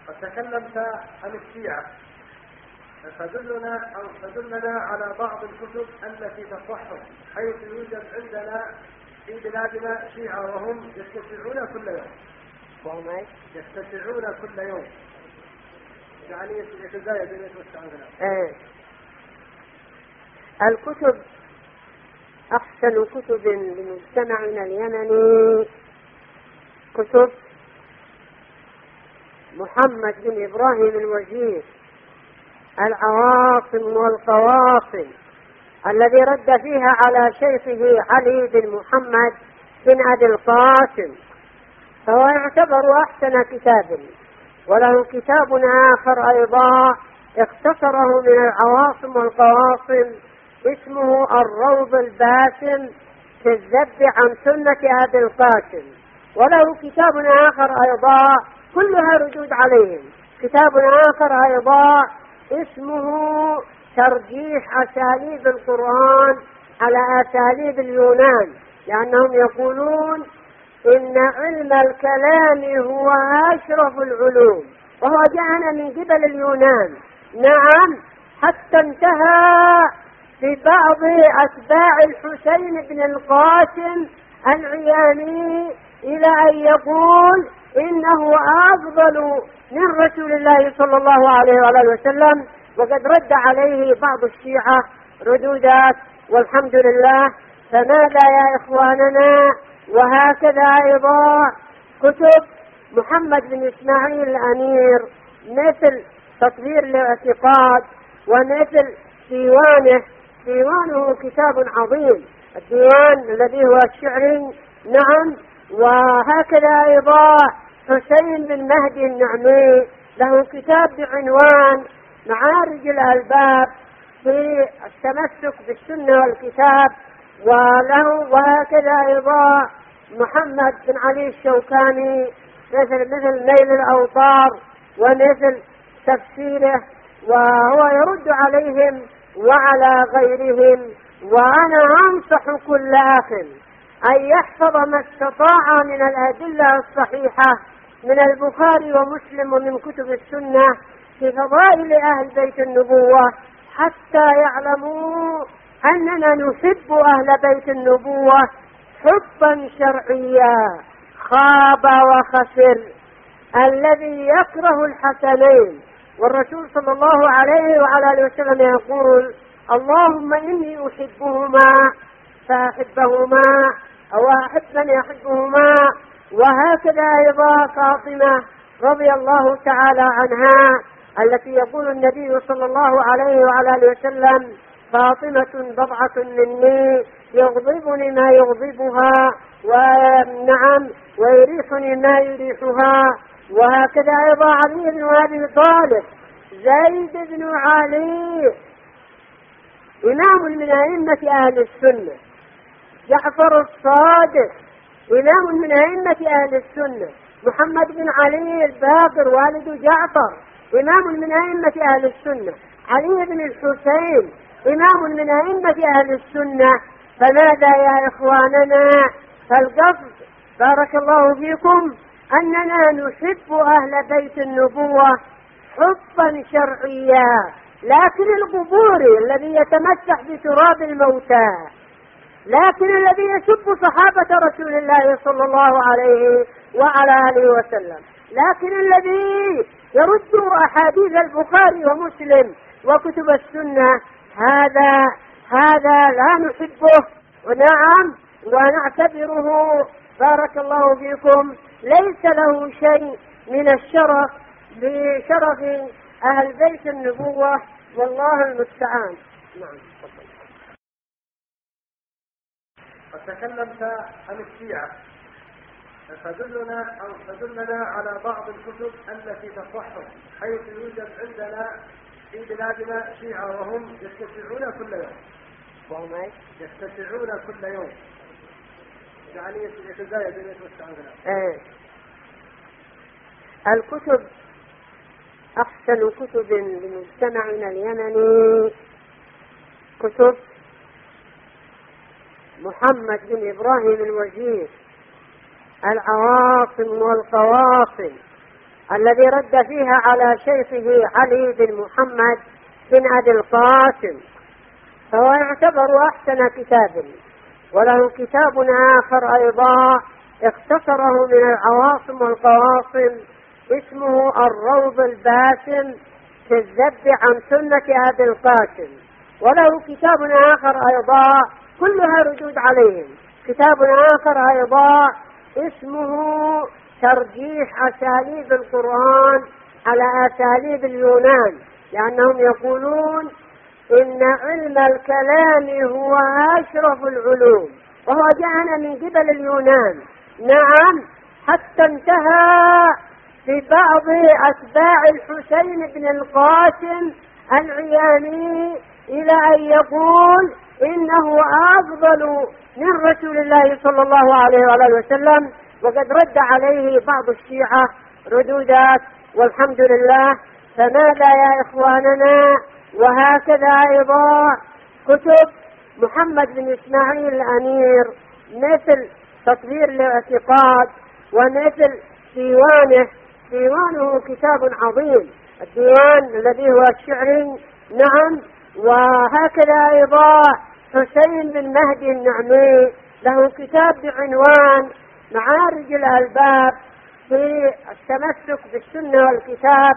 تكلمت عن الشيعة، فدلنا على بعض الكتب التي تصحح، حيث يوجد عندنا في بلادنا شيعة وهم يستشيعون كل يوم. يستشيعون كل يوم، يعني يتزايدون يتوسعون. الكتب أحسن كتب لمجتمعنا اليمني كتب محمد بن إبراهيم الوزير العواصم والقواصم، الذي رد فيها على شيخه علي بن محمد بن أبي القاسم، فهو يعتبر أحسن كتاب. وله كتاب آخر أيضا اختصره من العواصم والقواصم اسمه الروض الباسم في الذب عن سنة أبي القاسم. وله كتاب آخر أيضا كلها ردود عليهم، كتاب آخر أيضا اسمه ترجيح أساليب القرآن على أساليب اليونان، لأنهم يقولون إن علم الكلام هو أشرف العلوم، وهو جاءنا من قبل اليونان. نعم، حتى انتهى ببعض أتباع الحسين بن القاسم العياني إلى أن يقول إنه أفضل من رسول الله صلى الله عليه وآله وسلم، وقد رد عليه بعض الشيعة ردودات والحمد لله. فماذا يا إخواننا؟ وهكذا أيضا كتب محمد بن إسماعيل الأمير مثل تطهير الاعتقاد، ومثل ديوانه كتاب عظيم، الديوان الذي هو الشعري. نعم، وهكذا أيضا حسين بن مهدي النعمي له كتاب بعنوان معارج الألباب في التمسك بالسنة والكتاب، وهكذا أيضا محمد بن علي الشوكاني مثل نيل الأوطار ومثل تفسيره، وهو يرد عليهم وعلى غيرهم. وأنا أنصح كل أخ أن يحفظ ما استطاع من الأدلة الصحيحة من البخاري ومسلم ومن كتب السنة في فضائل أهل بيت النبوة، حتى يعلموا أننا نحب أهل بيت النبوة حبا شرعيا. خاب وخسر الذي يكره الحسنين، والرسول صلى الله عليه وعلى آله وسلم يقول: اللهم إني أحبهما فأحبهما، أو أحب من يحبهما. وهكذا أيضا فاطمة رضي الله تعالى عنها، التي يقول النبي صلى الله عليه وعلى آله وسلم: فاطمة بضعة مني يغضبني ما يغضبها، ونعم ويريحني ما يريحها. وهكذا أيضا علي بن أبي طالب، زيد بن علي إمام من أئمة أهل السنة، جعفر الصادق إمام من أئمة أهل السنة، محمد بن علي الباقر والد جعفر إمام من أئمة أهل السنة، علي بن الحسين إمام من أئمة أهل السنة. فماذا يا إخواننا؟ فالقصد بارك الله فيكم أننا نحب أهل بيت النبوة حبا شرعيا، لكن القبوري الذي يتمسح بتراب الموتى، لكن الذي يسب صحابة رسول الله صلى الله عليه وعلى آله وسلم، لكن الذي يرد أحاديث البخاري ومسلم وكتب السنة، هذا لا نحبه. ونعم، ونعتبره بارك الله فيكم ليس له شيء من الشرف بشرف أهل بيت النبوة، والله المستعان. نعم. تكلمت عن الشيعة، فدلنا على بعض الكتب التي تصحح، حيث يوجد عندنا في بلادنا شيعة وهم يستشيعون كل يوم. يستشيعون كل يوم، يعني يتزايدون يتوسعون. الكتب أحسن كتب لمجتمعنا اليمني كتب محمد بن إبراهيم الوزير العواصم والقواصم، الذي رد فيها على شيخه علي بن محمد بن أبي القاسم، فهو يعتبر أحسن كتاب. وله كتاب آخر أيضا اختصره من العواصم والقواصم اسمه الروض الباسم في الذب عن سنة أبي القاسم. وله كتاب آخر أيضا كلها ردود عليهم، كتاب آخر أيضا اسمه ترجيح أساليب القرآن على أساليب اليونان، لأنهم يقولون إن علم الكلام هو أشرف العلوم، وهو جاءنا من قبل اليونان. نعم، حتى انتهى في بعض أتباع الحسين بن القاسم العياني إلى أن يقول إنه أفضل من رسول الله صلى الله عليه وآله وسلم، وقد رد عليه بعض الشيعة ردودات والحمد لله. فماذا يا إخواننا؟ وهكذا أيضا كتب محمد بن إسماعيل الأمير مثل تطوير الاعتقاد، ومثل ديوانه كتاب عظيم، الديوان الذي هو الشعري. نعم، وهكذا أيضا حسين بن مهدي النعمي له كتاب بعنوان معارج الألباب في التمسك بالسنة والكتاب،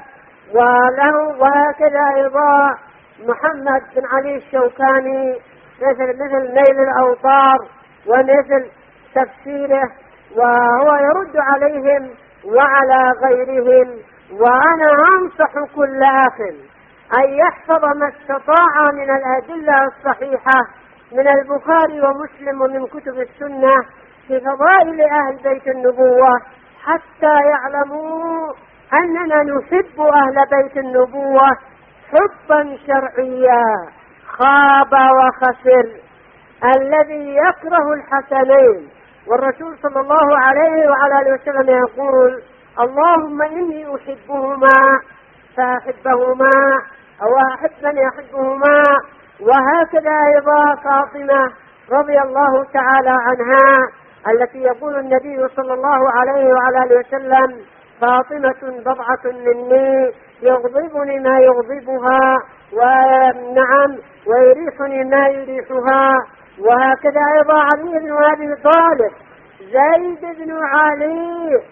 وهكذا أيضا محمد بن علي الشوكاني مثل نيل الأوطار ومثل تفسيره، وهو يرد عليهم وعلى غيرهم. وأنا أنصح كل أخ أن يحفظ ما استطاع من الأدلة الصحيحة من البخاري ومسلم ومن كتب السنة في فضائل أهل بيت النبوة، حتى يعلموا أننا نحب أهل بيت النبوة حبا شرعيا. خاب وخسر الذي يكره الحسنين، والرسول صلى الله عليه وعلى آله وسلم يقول: اللهم إني أحبهما فأحبهما، أو أحب من يحبهما. وهكذا أيضا فاطمة رضي الله تعالى عنها التي يقول النبي صلى الله عليه وعلى آله وسلم: فاطمة بضعة مني يغضبني ما يغضبها، ونعم ويريحني ما يريحها. وهكذا أيضا علي بن أبي طالب، زيد بن علي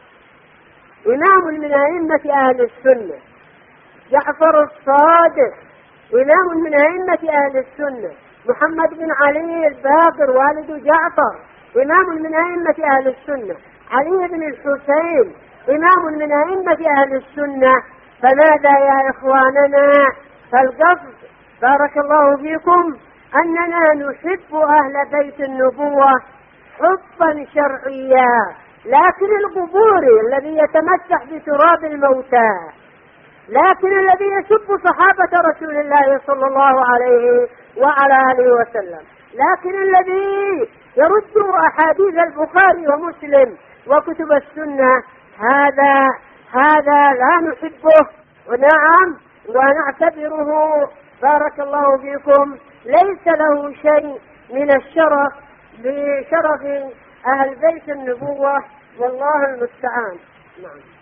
إمام من أئمة أهل السنة، جعفر الصادق إمام من أئمة أهل السنة، محمد بن علي الباقر والد جعفر إمام من أئمة أهل السنة، علي بن الحسين إمام من أئمة أهل السنة. فماذا يا إخواننا؟ فالقصد بارك الله فيكم أننا نحب أهل بيت النبوة حبا شرعيا، لكن القبوري الذي يتمسح بتراب الموتى، لكن الذي يسب صحابة رسول الله صلى الله عليه وعلى آله وسلم، لكن الذي يرد أحاديث البخاري ومسلم وكتب السنة، هذا لا نحبه. ونعم، ونعتبره بارك الله فيكم ليس له شيء من الشرف بشرف أهل بيت النبوة، والله المستعان. نعم.